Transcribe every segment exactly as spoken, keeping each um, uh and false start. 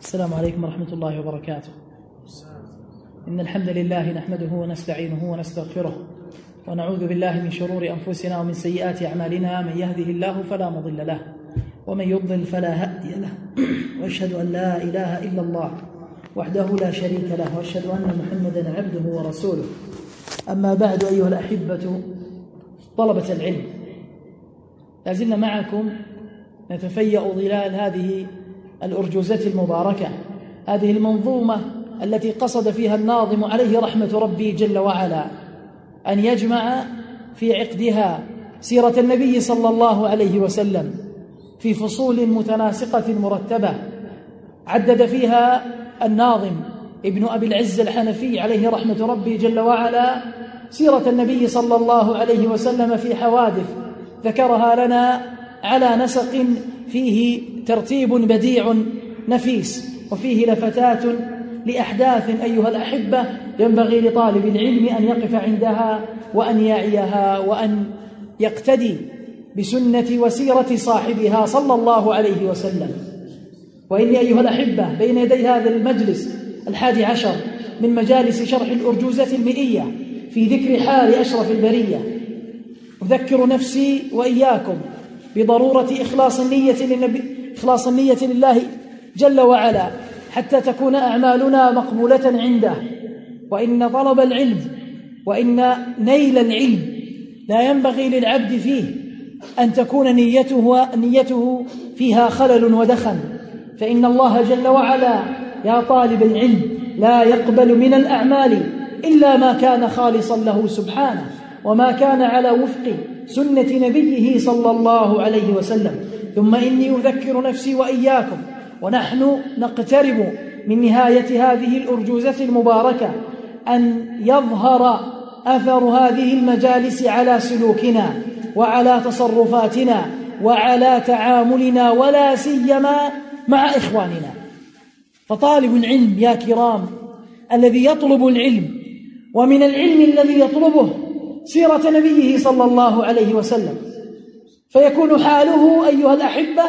السلام عليكم ورحمة الله وبركاته. إن الحمد لله نحمده ونستعينه ونستغفره ونعوذ بالله من شرور أنفسنا ومن سيئات أعمالنا، من يهده الله فلا مضل له ومن يضلل فلا هادي له، وأشهد أن لا إله إلا الله وحده لا شريك له، وأشهد أن محمدا عبده ورسوله. أما بعد، أيها الأحبة طلبة العلم، لازلنا معكم نتفيأ ظلال هذه الأرجوزة المباركة، هذه المنظومة التي قصد فيها الناظم عليه رحمة ربي جل وعلا أن يجمع في عقدها سيرة النبي صلى الله عليه وسلم في فصول متناسقة مرتبة. عدد فيها الناظم ابن أبي العز الحنفي عليه رحمة ربي جل وعلا سيرة النبي صلى الله عليه وسلم في حوادث ذكرها لنا على نسق فيه ترتيب بديع نفيس، وفيه لفتات لأحداث أيها الأحبة ينبغي لطالب العلم أن يقف عندها وأن يعيها وأن يقتدي بسنة وسيرة صاحبها صلى الله عليه وسلم. وإني أيها الأحبة بين يدي هذا المجلس الحادي عشر من مجالس شرح الأرجوزة المئية في ذكر حال أشرف البرية، أذكر نفسي وإياكم بضرورة إخلاص النية للنبي إخلاص النية لله جل وعلا حتى تكون أعمالنا مقبولة عنده. وإن طلب العلم وإن نيل العلم لا ينبغي للعبد فيه أن تكون نيته نيته فيها خلل ودخن، فإن الله جل وعلا يا طالب العلم لا يقبل من الأعمال إلا ما كان خالصا له سبحانه، وما كان على وفق سنة نبيه صلى الله عليه وسلم. ثم إني أذكر نفسي وإياكم ونحن نقترب من نهاية هذه الأرجوزة المباركة أن يظهر أثر هذه المجالس على سلوكنا وعلى تصرفاتنا وعلى تعاملنا، ولا سيما مع إخواننا. فطالب العلم يا كرام الذي يطلب العلم، ومن العلم الذي يطلبه سيرة نبيه صلى الله عليه وسلم، فيكون حاله أيها الأحبة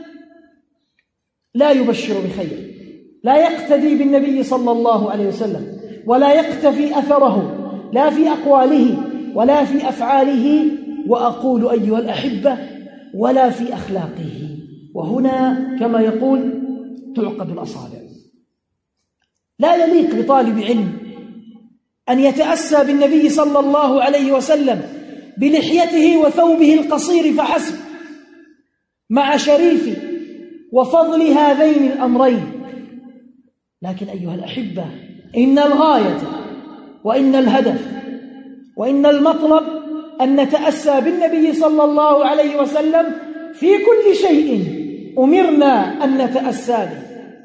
لا يبشر بخير، لا يقتدي بالنبي صلى الله عليه وسلم، ولا يقتفي أثره لا في أقواله ولا في أفعاله، وأقول أيها الأحبة ولا في أخلاقه. وهنا كما يقول تعقد الأصابع. لا يليق بطالب علم أن يتأسى بالنبي صلى الله عليه وسلم بلحيته وثوبه القصير فحسب، مع شريف وفضل هذين الأمرين. لكن أيها الأحبة إن الغاية وإن الهدف وإن المطلب أن نتأسى بالنبي صلى الله عليه وسلم في كل شيء أمرنا أن نتأسى به.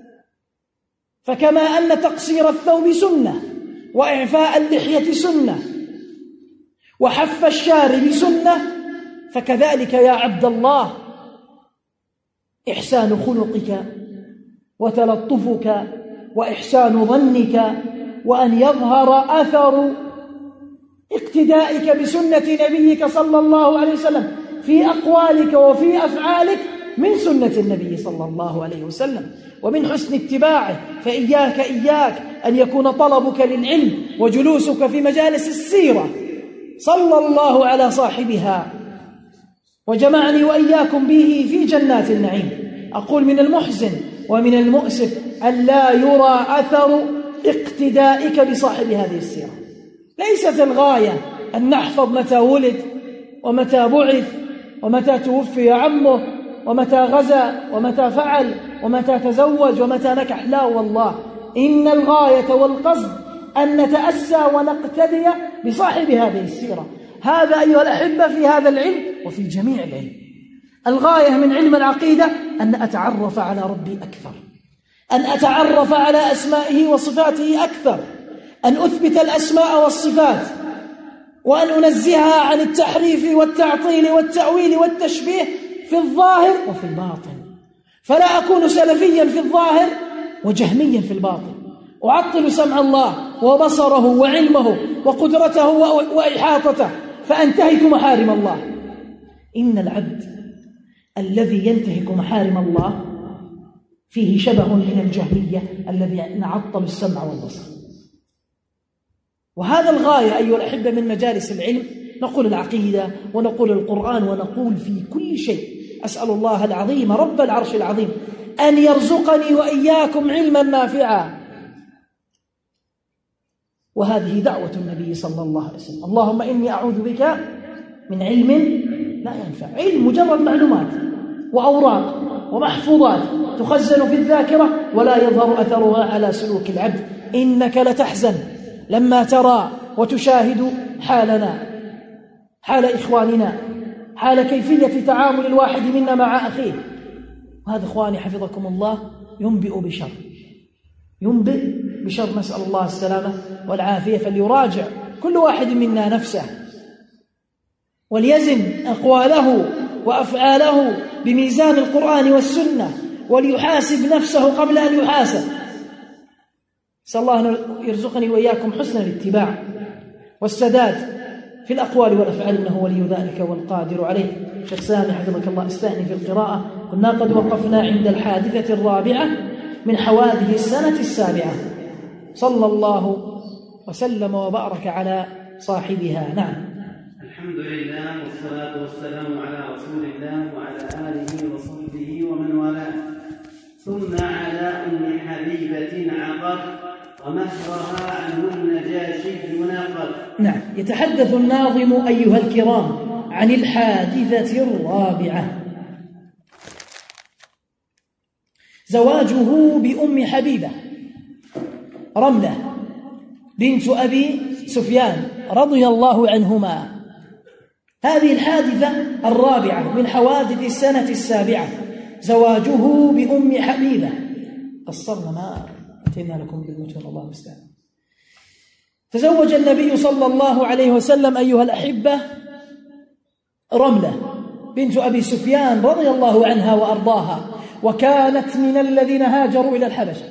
فكما أن تقصير الثوب سنة، وإعفاء اللحية سنة، وحف الشارب سنة، فكذلك يا عبد الله إحسان خلقك وتلطفك وإحسان ظنك، وأن يظهر أثر اقتدائك بسنة نبيك صلى الله عليه وسلم في أقوالك وفي أفعالك من سنة النبي صلى الله عليه وسلم ومن حسن اتباعه. فإياك إياك أن يكون طلبك للعلم وجلوسك في مجالس السيرة صلى الله على صاحبها وجمعني وإياكم به في جنات النعيم. أقول من المحزن ومن المؤسف أن لا يرى أثر اقتدائك بصاحب هذه السيرة. ليست الغاية أن نحفظ متى ولد ومتى بعث ومتى توفي عمه ومتى غزا ومتى فعل ومتى تزوج ومتى نكح، لا والله، إن الغاية والقصد أن نتأسى ونقتدي بصاحب هذه السيرة. هذا أيها الأحبة في هذا العلم وفي جميع العلم. الغاية من علم العقيدة أن أتعرف على ربي أكثر، أن أتعرف على أسمائه وصفاته أكثر، أن أثبت الأسماء والصفات، وأن أنزهها عن التحريف والتعطيل والتأويل والتشبيه في الظاهر وفي الباطن. فلا أكون سلفيا في الظاهر وجهميا في الباطن، أعطل سمع الله وبصره وعلمه وقدرته وإحاطته فأنتهك محارم الله. إن العبد الذي ينتهك محارم الله فيه شبه من الجهمية الذين عطلوا السمع والبصر. وهذا الغاية أيها الأحبة من مجالس العلم، نقول العقيدة ونقول القرآن ونقول في كل شيء. أسأل الله العظيم رب العرش العظيم أن يرزقني وإياكم علما نافعا، وهذه دعوة النبي صلى الله عليه وسلم. اللهم إني أعوذ بك من علم لا ينفع، علم مجرد معلومات وأوراق ومحفوظات تخزن في الذاكرة ولا يظهر أثرها على سلوك العبد. إنك لتحزن لما ترى وتشاهد حالنا، حال إخواننا، حال كيفية تعامل الواحد منا مع أخيه. وهذا إخواني حفظكم الله ينبئ بشر، ينبئ بشر، نسأل الله السلامة والعافية. فليراجع كل واحد منا نفسه وليزن أقواله وأفعاله بميزان القرآن والسنة، وليحاسب نفسه قبل أن يحاسب. نسأل الله أن يرزقني وإياكم حسن الاتباع والسداد في الأقوال والأفعال، إنه ولي ذلك والقادر عليه. شيخ سامي حفظك الله استأني في القراءة. كنا قد وقفنا عند الحادثة الرابعة من حوادث السنة السابعة. صلى الله وسلم وبارك على صاحبها. نعم. الحمد لله والصلاة والسلام على رسول الله وعلى آله وصحبه ومن والاه. ثم على أم حبيبة عقد ومهرها عنه النجاشي نقل. نعم. يتحدث الناظم أيها الكرام عن الحادثة الرابعة، زواجه بأم حبيبة رملة بنت أبي سفيان رضي الله عنهما. هذه الحادثة الرابعة من حوادث السنة السابعة، زواجه بأم حبيبة. قصرنا ما أتينا لكم بالمتون، الله المستعان. تزوج النبي صلى الله عليه وسلم أيها الأحبة رملة بنت أبي سفيان رضي الله عنها وأرضاها، وكانت من الذين هاجروا إلى الحبشة،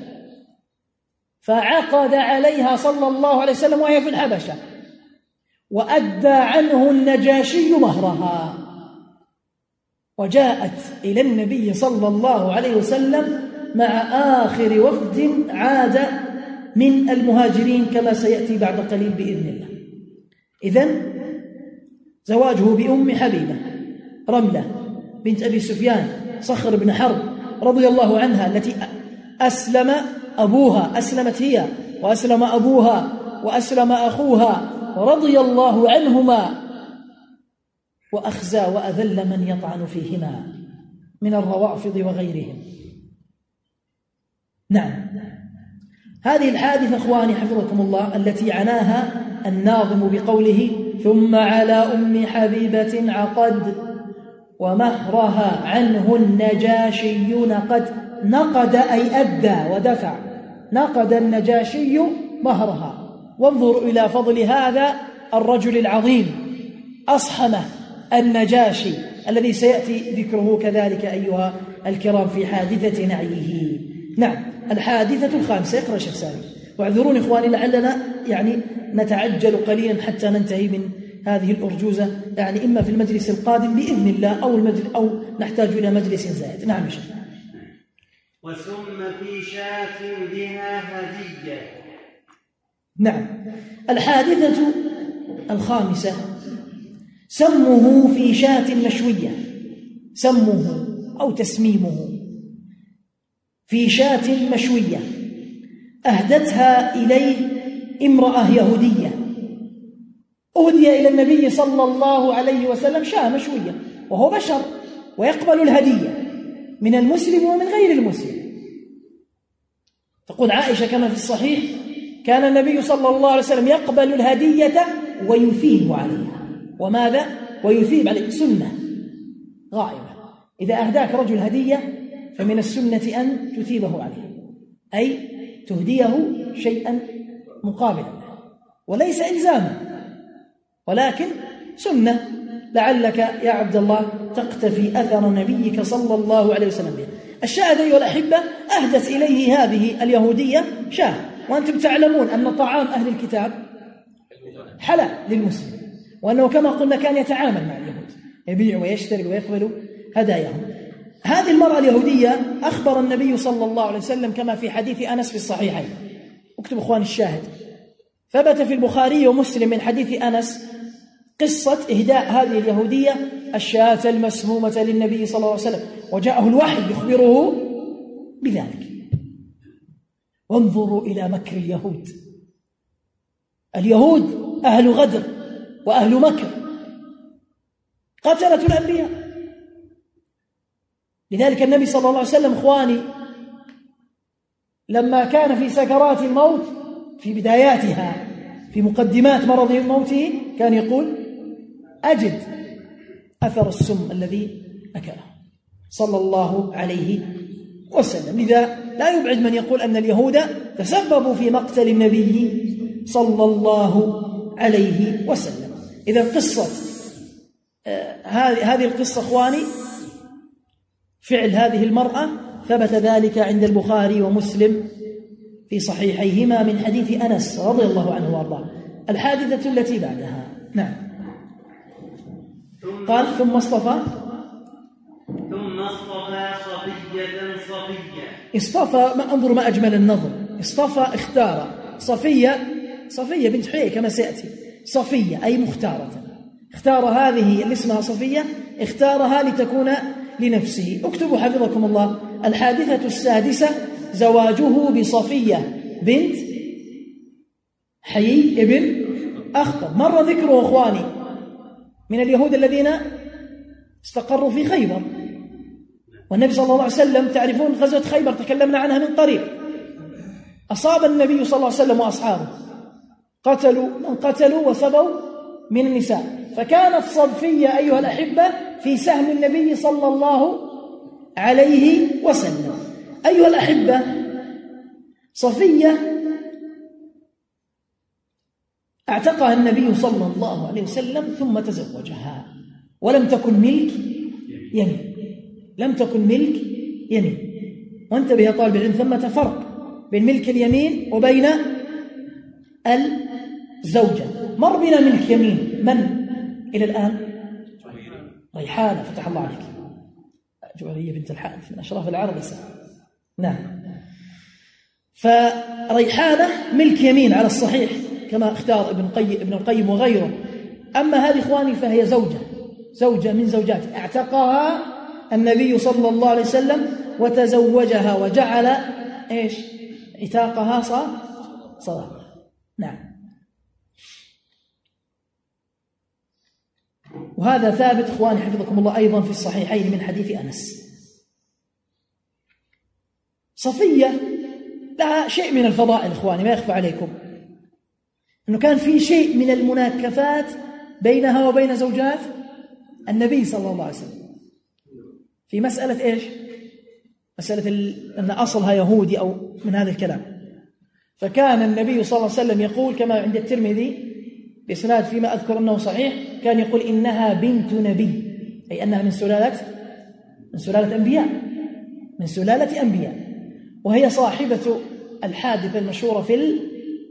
فعقد عليها صلى الله عليه وسلم وهي في الحبشة، وأدى عنه النجاشي مهرها، وجاءت إلى النبي صلى الله عليه وسلم مع آخر وفد عاد من المهاجرين كما سيأتي بعد قليل بإذن الله. إذن زواجه بأم حبيبة رملة بنت أبي سفيان صخر بن حرب رضي الله عنها، التي أسلم أبوها، أسلمت هي وأسلم أبوها وأسلم أخوها رضي الله عنهما، وأخزى وأذل من يطعن فيهما من الروافض وغيرهم. نعم. هذه الحادثة أخواني حفظكم الله التي عناها الناظم بقوله ثم على أم حبيبة عقد ومهرها عنه النجاشي نقد. نقد أي أدى ودفع، نقد النجاشي مهرها. وانظر إلى فضل هذا الرجل العظيم أصحمه النجاشي الذي سيأتي ذكره كذلك أيها الكرام في حادثة نعيه. نعم. الحادثة الخامسة. يقرأ شيخ سامي، واعذرون إخواني لعلنا يعني نتعجل قليلا حتى ننتهي من هذه الأرجوزة، يعني إما في المجلس القادم بإذن الله أو, المجلس أو نحتاج إلى مجلس زائد. نعم يا شيخ. وسم في شاة بها هدية. نعم. الحادثة الخامسة سمه في شاة مشوية، سمه أو تسميمه في شاة مشوية أهدتها إليه امرأة يهودية. أهدي إلى النبي صلى الله عليه وسلم شاة مشوية، وهو بشر ويقبل الهدية من المسلم ومن غير المسلم. تقول عائشة كما في الصحيح كان النبي صلى الله عليه وسلم يقبل الهدية ويثيب عليها. وماذا؟ ويثيب عليه، سنة غائبة. إذا أهداك رجل هدية فمن السنة أن تثيبه عليه، أي تهديه شيئا مقابلا، وليس إلزاما ولكن سنة، لعلك يا عبد الله تقتفي أثر نبيك صلى الله عليه وسلم به. الشاهد أيها الأحبة أهدت إليه هذه اليهودية شاة، وأنتم تعلمون أن طعام أهل الكتاب حلال للمسلم، وأنه كما قلنا كان يتعامل مع اليهود، يبيع ويشتري ويقبل هداياهم. هذه المرأة اليهودية أخبر النبي صلى الله عليه وسلم كما في حديث أنس في الصحيحين. اكتب إخواني الشاهد. ثبت في البخاري ومسلم من حديث أنس قصة إهداء هذه اليهودية الشاة المسمومة للنبي صلى الله عليه وسلم، وجاءه الوحي يخبره بذلك. وانظروا إلى مكر اليهود. اليهود أهل غدر وأهل مكر، قتلة الأنبياء. لذلك النبي صلى الله عليه وسلم إخواني لما كان في سكرات الموت في بداياتها في مقدمات مرض موته كان يقول: أجد أثر السم الذي أكله صلى الله عليه وسلم. لذا لا يبعد من يقول أن اليهود تسببوا في مقتل النبي صلى الله عليه وسلم. إذا قصة هذه القصة إخواني فعل هذه المرأة ثبت ذلك عند البخاري ومسلم في صحيحيهما من حديث أنس رضي الله عنه وارضاه. الحادثة التي بعدها. نعم. قال: ثم اصطفى ثم اصطفى صفية صفية اصطفى ما انظر ما أجمل النظر. اصطفى اختار صفية صفية بنت حيي كما سيأتي. صفية أي مختارة. اختار هذه اللي اسمها صفية، اختارها لتكون لنفسه. اكتبوا حفظكم الله. الحادثة السادسة زواجه بصفية بنت حيي ابن أخطب. مر ذكره أخواني من اليهود الذين استقروا في خيبر، والنبي صلى الله عليه وسلم تعرفون غزوة خيبر تكلمنا عنها من قريب. أصاب النبي صلى الله عليه وسلم وأصحابه قتلوا من قتلوا وسبوا من النساء، فكانت صفية أيها الأحبة في سهم النبي صلى الله عليه وسلم. أيها الأحبة، صفية اعتقها النبي صلى الله عليه وسلم ثم تزوجها، ولم تكن ملك يمين، لم تكن ملك يمين. وانتبه يا طالب العلم، ثمة فرق بين ملك اليمين وبين الزوجة. مر بنا ملك يمين من إلى الآن؟ ريحانة، فتح الله عليك، جوهرية بنت الحارث من أشراف العرب. نعم. فريحانة ملك يمين على الصحيح كما اختار ابن القيم ابن القيم وغيره. أما هذه إخواني فهي زوجة زوجة من زوجات اعتقها النبي صلى الله عليه وسلم وتزوجها وجعل إيش عتاقها صدقة. نعم. وهذا ثابت إخواني حفظكم الله أيضا في الصحيحين من حديث أنس. صفية لها شيء من الفضائل إخواني، ما يخفى عليكم أنه كان في شيء من المناكفات بينها وبين زوجات النبي صلى الله عليه وسلم في مسألة إيش؟ مسألة أن أصلها يهودي أو من هذا الكلام. فكان النبي صلى الله عليه وسلم يقول كما عند الترمذي بإسناد فيما أذكر أنه صحيح، كان يقول إنها بنت نبي، أي أنها من سلالة من سلالة أنبياء من سلالة أنبياء وهي صاحبة الحادثة المشهورة في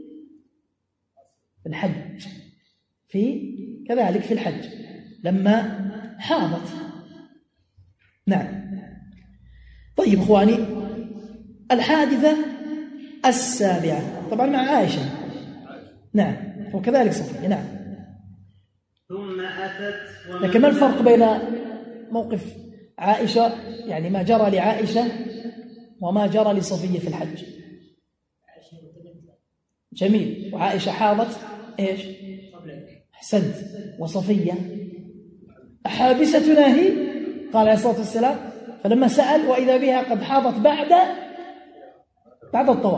الحج في كذلك في الحج لما حاضت. نعم. طيب إخواني، الحادثة السابعة طبعا مع عائشة. نعم. وكذلك صفية. نعم. ثم أتت. لكن ما الفرق بين موقف عائشة، يعني ما جرى لعائشة، وما جرى لصفية في الحج؟ جميل. وعائشة حاضت إيش؟ أحسنت. وصفية أحابستنا هي؟ قال عليه الصلاة والسلام، فلما سأل وإذا بها قد حاضت بعد بعد الطواف.